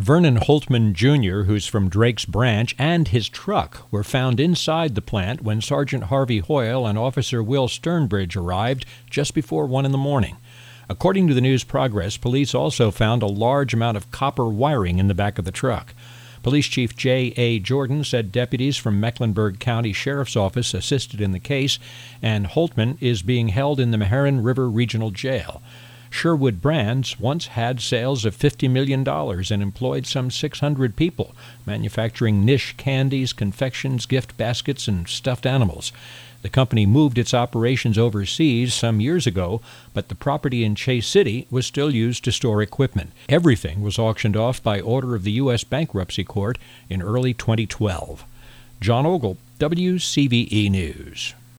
Vernon Holtman Jr., who's from Drake's Branch, and his truck were found inside the plant when Sergeant Harvey Hoyle and Officer Will Sternbridge arrived just before 1 in the morning. According to the News Progress, police also found a large amount of copper wiring in the back of the truck. Police Chief J.A. Jordan said deputies from Mecklenburg County Sheriff's Office assisted in the case, and Holtman is being held in the Meherrin River Regional Jail. Sherwood Brands once had sales of $50 million and employed some 600 people, manufacturing niche candies, confections, gift baskets, and stuffed animals. The company moved its operations overseas some years ago, but the property in Chase City was still used to store equipment. Everything was auctioned off by order of the U.S. Bankruptcy Court in early 2012. John Ogle, WCVE News.